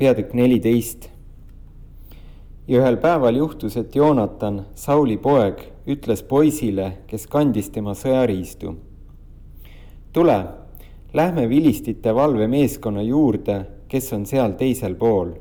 peatükk 14. Ja ühel päeval juhtus, et Joonatan, Sauli poeg, ütles poisile, kes kandis tema sõjariistu. Tule, lähme vilistite valvemeeskonna juurde, kes on seal teisel pool.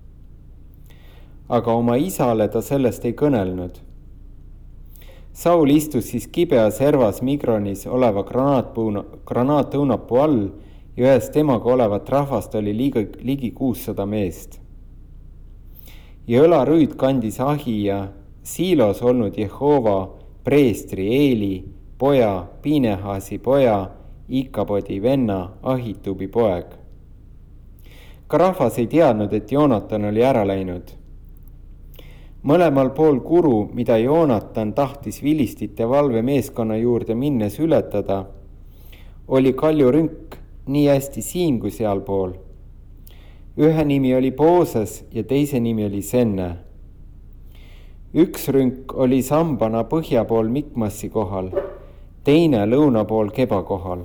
Aga oma isale ta sellest ei kõnelnud. Saul istus siis kibea servas Migronis oleva granaatõunapuu all ja ühes temaga olevat rahvast oli ligi 600 meest. Ja õlarüüd kandis Ahija, Siilos olnud Jehova, preestri Eeli, poja, Pinehasi poja, Ikabodi venna, Ahitubi poeg. Ka rahvas ei teadnud, et Joonatan oli ära läinud. Mõlemal pool kuru, mida Joonatan tahtis vilistite valvemeeskonna juurde minnes ületada, oli kaljurünk nii hästi siin kui sealpool. Ühe nimi oli Booses ja teise nimi oli Senne. Üks rünk oli sambana põhja pool Mikmassi kohal, teine lõuna pool Keba kohal.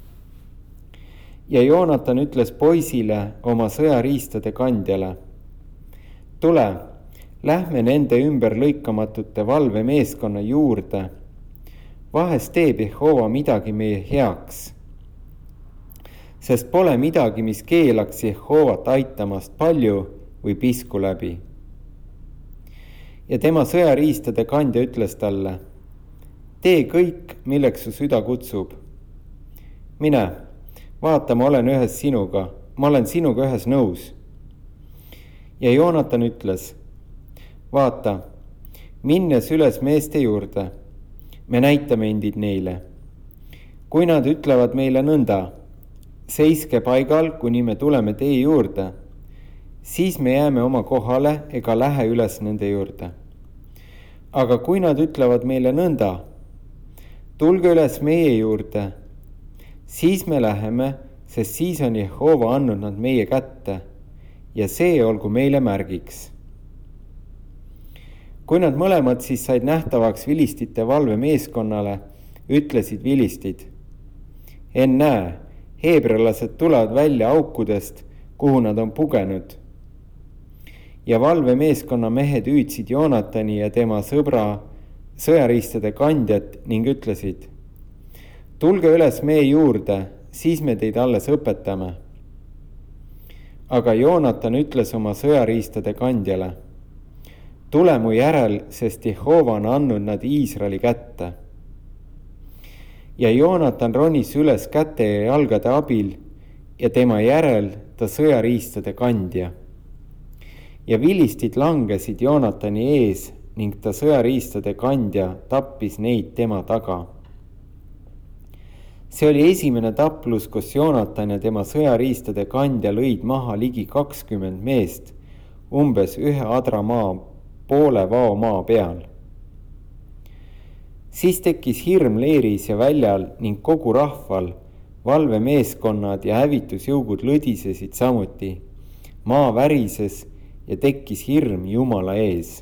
Ja Joonatan ütles poisile oma sõjariistade kandjale, tule, lähme nende ümberlõikamatute valvemeeskonna juurde. Vahest teeb Jehova midagi meie heaks. Sest pole midagi, mis keelaks Jehovat aitamast palju või pisku läbi. Ja tema sõjariistade kandja ütles talle, tee kõik, milleks su süda kutsub. Mine, vaata, ma olen sinuga ühes nõus. Ja Joonatan ütles, vaata, minnes üles meeste juurde, me näitame endid neile. Kui nad ütlevad meile nõnda, seiske paigal, kuni me tuleme teie juurde, siis me jääme oma kohale ega lähe üles nende juurde. Aga kui nad ütlevad meile nõnda, tulge üles meie juurde, siis me läheme, sest siis on Jehova andnud nad meie kätte ja see olgu meile märgiks. Kui nad mõlemad siis said nähtavaks vilistite valvemeeskonnale, ütlesid vilistid, ennäe, heebrelased tulevad välja aukudest, kuhu nad on pugenud. Ja valvemeeskonna mehed hüüdsid Joonatani ja tema sõbra sõjariistade kandjat ning ütlesid, tulge üles meie juurde, siis me teid alles õpetame. Aga Joonatan ütles oma sõjariistade kandjale, tule mu järel, sest Jehova on andnud nad Iisraeli kätte. Ja Joonatan ronis üles käte ja jalgade abil ja tema järel ta sõjariistade kandja. Ja vilistid langesid Joonatani ees ning ta sõjariistade kandja tappis neid tema taga. See oli esimene taplus, kus Joonatan ja tema sõjariistade kandja lõid maha ligi 20 meest, umbes ühe adramaa poole vao maa peal. Siis tekkis hirm leeris ja väljal ning kogu rahval, valvemeeskonnad ja hävitusjõugud lõdisesid samuti. Maa värises ja tekkis hirm Jumala ees.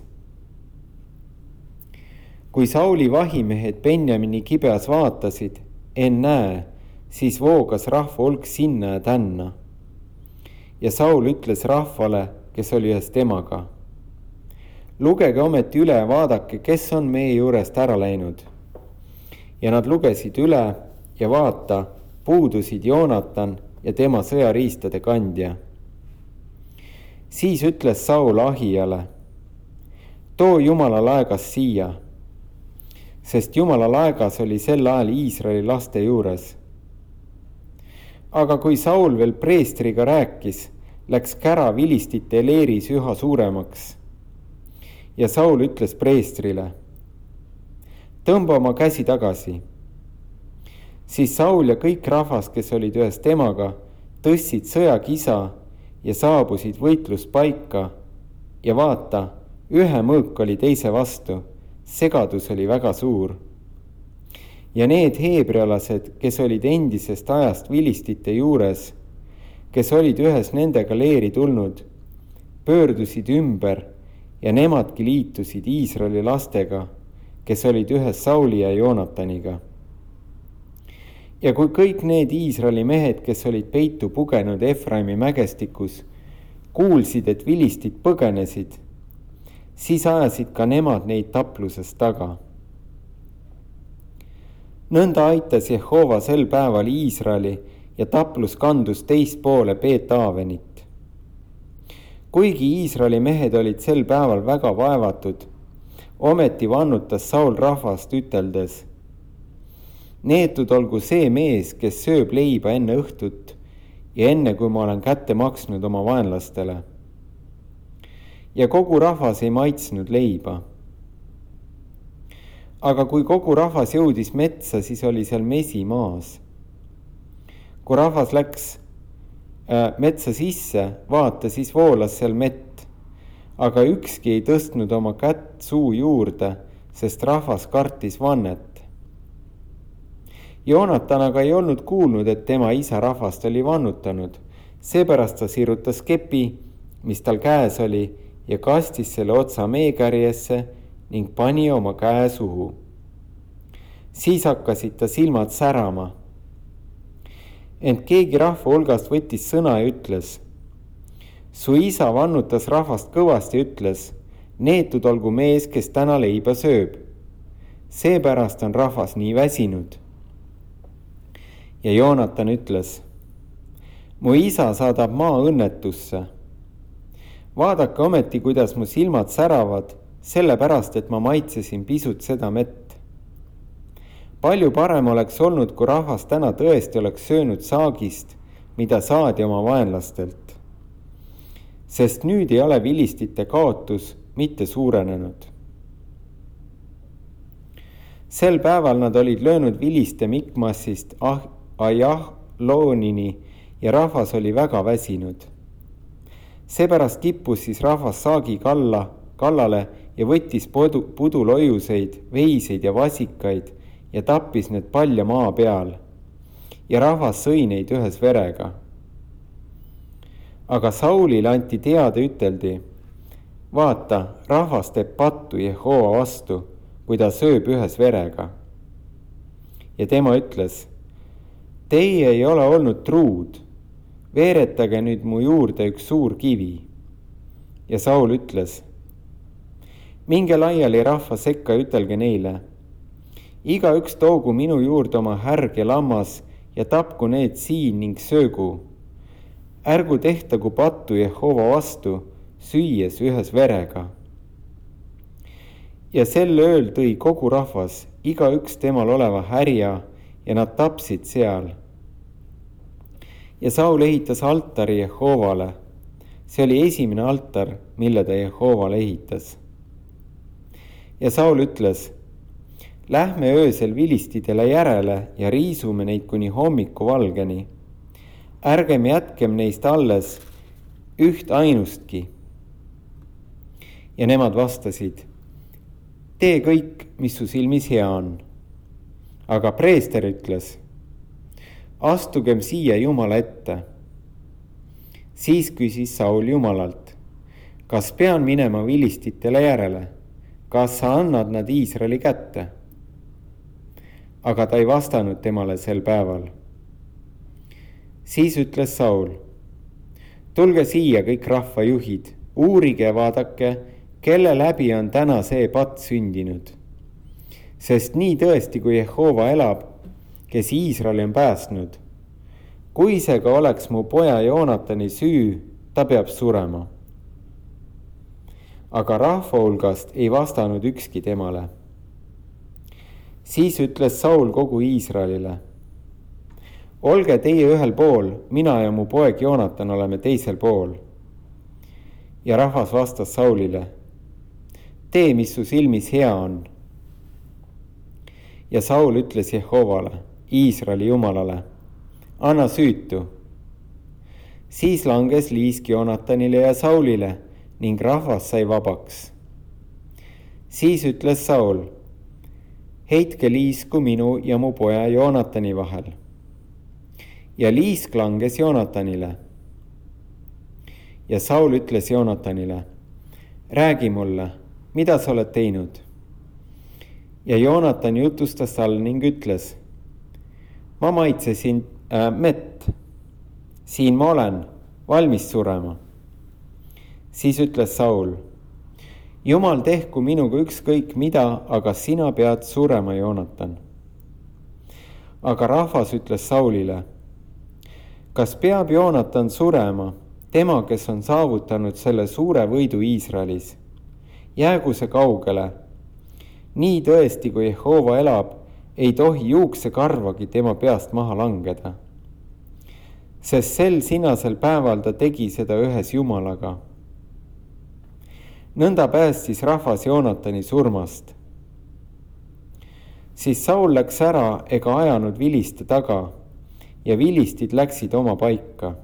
Kui Sauli vahimehed Benjamini kibeas vaatasid, ennäe, siis voogas rahva hulk sinna ja tänna. Ja Saul ütles rahvale, kes oli ühes temaga, lugege ometi üle ja vaadake, kes on meie juurest ära läinud. Ja nad lugesid üle ja vaata, puudusid Joonatan ja tema sõjariistade kandja. Siis ütles Saul Ahijale, too Jumala laegas siia, sest Jumala laegas oli sel ajal Iisraeli laste juures. Aga kui Saul veel preestriga rääkis, läks kära vilistite leeris üha suuremaks. Ja Saul ütles preestrile, tõmba oma käsi tagasi. Siis Saul ja kõik rahvas, kes olid ühes temaga, tõstsid sõjakisa ja saabusid võitluspaika ja vaata, ühe mõõk oli teise vastu, segadus oli väga suur. Ja need heebrealased, kes olid endisest ajast vilistite juures, kes olid ühes nendega leeri tulnud, pöördusid ümber ja nemadki liitusid Iisraeli lastega, kes olid ühes Sauli ja Joonataniga. Ja kui kõik need Iisraeli mehed, kes olid peitu pugenud Efraimi mägestikus, kuulsid, et vilistid põgenesid, siis ajasid ka nemad neid taplusest taga. Nõnda aitas Jehova sel päeval Iisraeli ja taplus kandus teist poole Beet-Aavenit. Kuigi Iisraeli mehed olid sel päeval väga vaevatud, ometi vannutas Saul rahvast üteldes: neetud olgu see mees, kes sööb leiba enne õhtut ja enne, kui ma olen kätte maksnud oma vaenlastele. Ja kogu rahvas ei maitsnud leiba. Aga kui kogu rahvas jõudis metsa, siis oli seal mesi maas. Kui rahvas läks metsa sisse, vaata, siis voolas seal mett, aga ükski ei tõstnud oma kätt suu juurde, sest rahvas kartis vannet. Joonatan aga ei olnud kuulnud, et tema isa rahvast oli vannutanud, seepärast ta sirutas kepi, mis tal käes oli, ja kastis selle otsa meekärjesse ning pani oma käe suhu. Siis hakkasid ta silmad särama. Ent keegi rahva hulgast võttis sõna ja ütles: su isa vannutas rahvast kõvasti ja ütles: neetud olgu mees, kes täna leiba sööb. Seepärast on rahvas nii väsinud. Ja Joonatan ütles: mu isa saadab maa õnnetusse. Vaadake ometi, kuidas mu silmad säravad, sellepärast, et ma maitsesin pisut seda mett. Palju parem oleks olnud, kui rahvas täna tõesti oleks söönud saagist, mida saadi oma vaenlastelt. Sest nüüd ei ole vilistite kaotus mitte suurenenud. Sel päeval nad olid löönud viliste Mikmasist Ajahloonini ja rahvas oli väga väsinud. Seepärast kippus siis rahvas saagi kallale ja võttis puduloiuseid, veiseid ja vasikaid ja tappis need palja maa peal. Ja rahvas sõi neid ühes verega. Aga Saulile anti teada, üteldi: vaata, rahvas teeb pattu Jehova vastu, kui ta sööb ühes verega. Ja tema ütles: teie ei ole olnud truud, veeretage nüüd mu juurde üks suur kivi. Ja Saul ütles: minge laiali rahva sekka ja ütelge neile: igaüks toogu minu juurde oma härg ja lammas ja tapku need siin ning söögu. Ärgu tehtagu pattu Jehova vastu, süües ühes verega. Ja sel ööl tõi kogu rahvas, igaüks temal oleva härja, ja nad tapsid seal. Ja Saul ehitas altari Jehovale. See oli esimene altar, mille ta Jehovale ehitas. Ja Saul ütles: lähme öösel vilistidele järele ja riisume neid kuni hommiku valgeni. Ärgem jätkem neist alles üht ainustki. Ja nemad vastasid: tee kõik, mis su silmis hea on. Aga preester ütles: astugem siia Jumala ette. Siis küsis Saul Jumalalt: kas pean minema vilistitele järele? Kas sa annad nad Iisraeli kätte? Aga ta ei vastanud temale sel päeval. Siis ütles Saul: tulge siia kõik rahvajuhid, uurige ja vaadake, kelle läbi on täna see patt sündinud. Sest nii tõesti, kui Jehova elab, kes Iisraeli on päästnud, kui see ka oleks mu poja Joonatani süü, ta peab surema. Aga rahva hulgast ei vastanud ükski temale. Siis ütles Saul kogu Iisraelile: olge teie ühel pool, mina ja mu poeg Joonatan oleme teisel pool. Ja rahvas vastas Saulile: tee, mis su silmis hea on. Ja Saul ütles Jehovale, Iisraeli Jumalale: anna süütu. Siis langes liisk Joonatanile ja Saulile ning rahvas sai vabaks. Siis ütles Saul: heitke liisku minu ja mu poja Joonatani vahel. Ja liisk langes Joonatanile. Ja Saul ütles Joonatanile: räägi mulle, mida sa oled teinud? Ja Joonatan jutustas talle ning ütles: ma maitsesin mett. Siin ma olen, valmis surema. Siis ütles Saul: Jumal tehku minuga ükskõik mida, aga sina pead surema, Joonatan. Aga rahvas ütles Saulile: kas peab Joonatan surema, tema, kes on saavutanud selle suure võidu Iisraelis? Jäägu see kaugele. Nii tõesti, kui Jehova elab, ei tohi juuksekarvagi tema peast maha langeda. Sest sel sinasel päeval ta tegi seda ühes Jumalaga. Nõnda päästis rahvas Joonatani surmast. Siis Saul läks ära ega ajanud viliste taga ja vilistid läksid oma paika.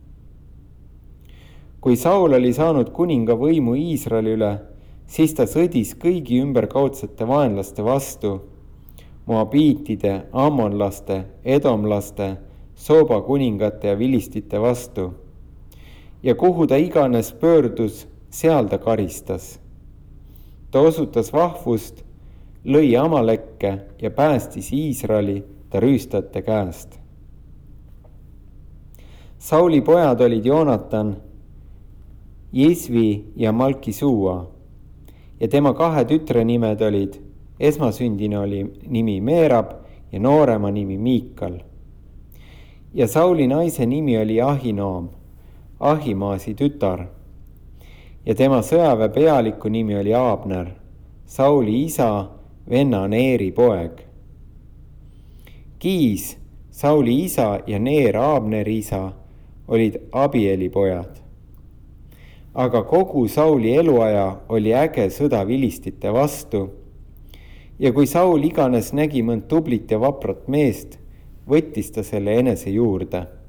Kui Saul oli saanud kuninga võimu Iisraeli üle, siis ta sõdis kõigi ümberkaudsete vaenlaste vastu, moabiitide, ammonlaste, edomlaste, Sooba kuningate ja vilistite vastu. Ja kuhu ta iganes pöördus, seal ta karistas. Ta osutas vahvust, lõi Amalekke ja päästis Iisraeli ta rüüstajate käest. Sauli pojad olid Joonatan, Jisvi ja Malkisua ja tema 2 tütre nimed olid, esmasündine oli nimi Meerab ja noorema nimi Miikal. Ja Sauli naise nimi oli Ahinoam, Ahimaasi tütar. Ja tema sõjaväe pealiku nimi oli Abner, Sauli isa, venna Neeri poeg. Kiis, Sauli isa ja Neer, Abneri isa, olid Abieli pojad. Aga kogu Sauli eluaja oli äge sõda vilistite vastu. Ja kui Saul iganes nägi mõnd tublit ja vaprat meest, võttis ta selle enese juurde.